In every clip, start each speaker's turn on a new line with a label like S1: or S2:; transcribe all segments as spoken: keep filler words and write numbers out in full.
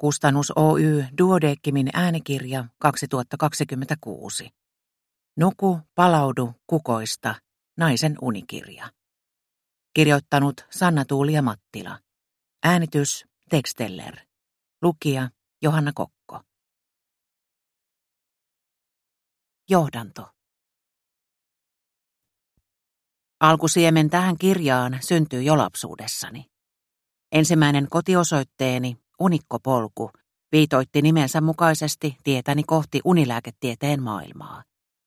S1: Kustannus Oy Duodecimin äänikirja kaksituhattakaksikymmentäkuusi. Nuku, palaudu, kukoista. Naisen unikirja. Kirjoittanut Sanna-Tuulia Mattila. Äänitys Texteller. Lukija Johanna Kokko. Johdanto. Alkusiemen tähän kirjaan syntyi jo lapsuudessani. Ensimmäinen kotiosoitteeni, Unikkopolku, viitoitti nimensä mukaisesti tietäni kohti unilääketieteen maailmaa.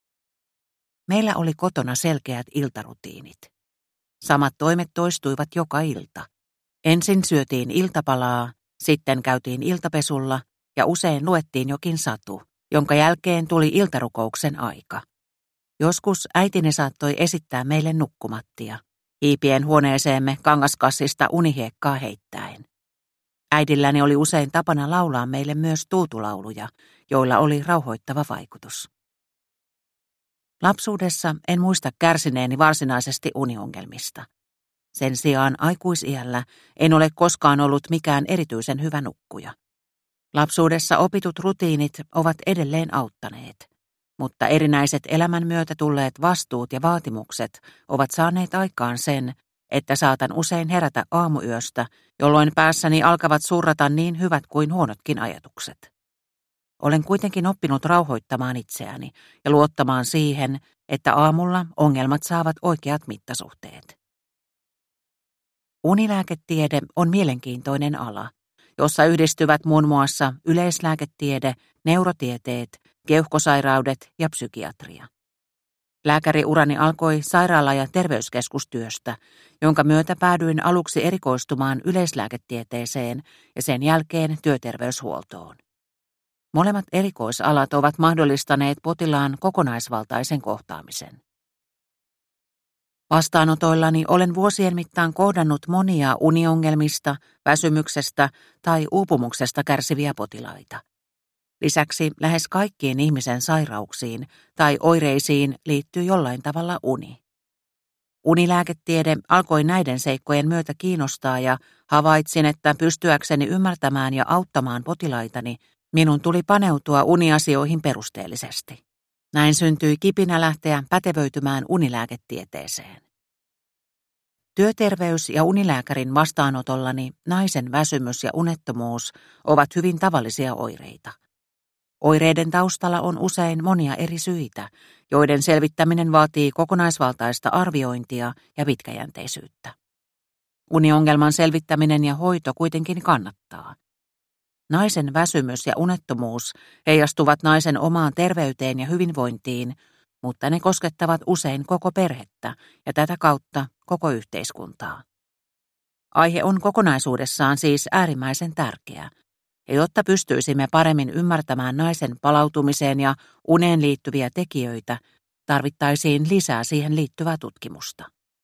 S1: Meillä oli kotona selkeät iltarutiinit. Samat toimet toistuivat joka ilta. Ensin syötiin iltapalaa, sitten käytiin iltapesulla ja usein luettiin jokin satu, jonka jälkeen tuli iltarukouksen aika. Joskus äitini saattoi esittää meille nukkumattia, hiipien huoneeseemme kangaskassista unihiekkaa heittäen. Äidilläni oli usein tapana laulaa meille myös tuutulauluja, joilla oli rauhoittava vaikutus. Lapsuudessa en muista kärsineeni varsinaisesti uniongelmista. Sen sijaan aikuisiällä en ole koskaan ollut mikään erityisen hyvä nukkuja. Lapsuudessa opitut rutiinit ovat edelleen auttaneet, mutta erinäiset elämän myötä tulleet vastuut ja vaatimukset ovat saaneet aikaan sen, että saatan usein herätä aamuyöstä, jolloin päässäni alkavat surrata niin hyvät kuin huonotkin ajatukset. Olen kuitenkin oppinut rauhoittamaan itseäni ja luottamaan siihen, että aamulla ongelmat saavat oikeat mittasuhteet. Unilääketiede on mielenkiintoinen ala, jossa yhdistyvät muun muassa yleislääketiede, neurotieteet, keuhkosairaudet ja psykiatria. Lääkäriurani alkoi sairaala- ja terveyskeskustyöstä, jonka myötä päädyin aluksi erikoistumaan yleislääketieteeseen ja sen jälkeen työterveyshuoltoon. Molemmat erikoisalat ovat mahdollistaneet potilaan kokonaisvaltaisen kohtaamisen. Vastaanotoillani olen vuosien mittaan kohdannut monia uniongelmista, väsymyksestä tai uupumuksesta kärsiviä potilaita. Lisäksi lähes kaikkiin ihmisen sairauksiin tai oireisiin liittyy jollain tavalla uni. Unilääketiede alkoi näiden seikkojen myötä kiinnostaa ja havaitsin, että pystyäkseni ymmärtämään ja auttamaan potilaitani, minun tuli paneutua uniasioihin perusteellisesti. Näin syntyi kipinä lähteä pätevöitymään unilääketieteeseen. Työterveys- ja unilääkärin vastaanotollani naisen väsymys ja unettomuus ovat hyvin tavallisia oireita. Oireiden taustalla on usein monia eri syitä, joiden selvittäminen vaatii kokonaisvaltaista arviointia ja pitkäjänteisyyttä. Uniongelman selvittäminen ja hoito kuitenkin kannattaa. Naisen väsymys ja unettomuus heijastuvat naisen omaan terveyteen ja hyvinvointiin, mutta ne koskettavat usein koko perhettä ja tätä kautta koko yhteiskuntaa. Aihe on kokonaisuudessaan siis äärimmäisen tärkeä, ja jotta pystyisimme paremmin ymmärtämään naisen palautumiseen ja uneen liittyviä tekijöitä, tarvittaisiin lisää siihen liittyvää tutkimusta.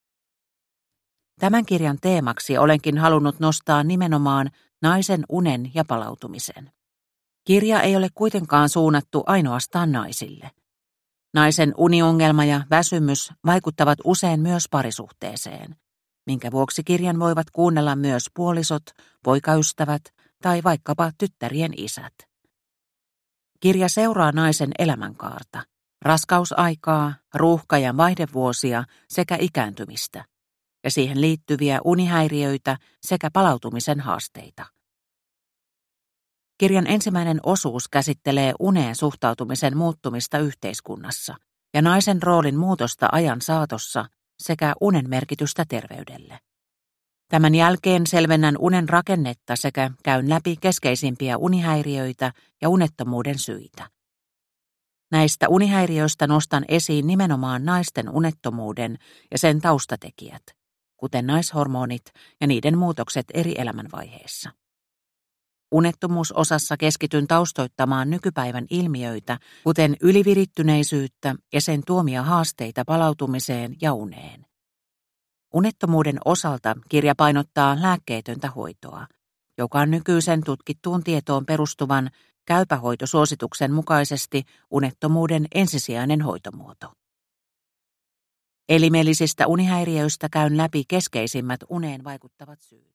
S1: Tämän kirjan teemaksi olenkin halunnut nostaa nimenomaan naisen unen ja palautumisen. Kirja ei ole kuitenkaan suunnattu ainoastaan naisille. Naisen uniongelma ja väsymys vaikuttavat usein myös parisuhteeseen, minkä vuoksi kirjan voivat kuunnella myös puolisot, poikaystävät tai vaikkapa tyttärien isät. Kirja seuraa naisen elämänkaarta, raskausaikaa, ruuhka- ja vaihdevuosia sekä ikääntymistä, ja siihen liittyviä unihäiriöitä sekä palautumisen haasteita. Kirjan ensimmäinen osuus käsittelee uneen suhtautumisen muuttumista yhteiskunnassa ja naisen roolin muutosta ajan saatossa sekä unen merkitystä terveydelle. Tämän jälkeen selvennän unen rakennetta sekä käyn läpi keskeisimpiä unihäiriöitä ja unettomuuden syitä. Näistä unihäiriöistä nostan esiin nimenomaan naisten unettomuuden ja sen taustatekijät, kuten naishormonit ja niiden muutokset eri elämänvaiheissa. Unettomuusosassa keskityn taustoittamaan nykypäivän ilmiöitä, kuten ylivirittyneisyyttä ja sen tuomia haasteita palautumiseen ja uneen. Unettomuuden osalta kirja painottaa lääkkeetöntä hoitoa, joka on nykyisen tutkittuun tietoon perustuvan käypähoitosuosituksen mukaisesti unettomuuden ensisijainen hoitomuoto. Elimellisistä unihäiriöistä käyn läpi keskeisimmät uneen vaikuttavat syyt.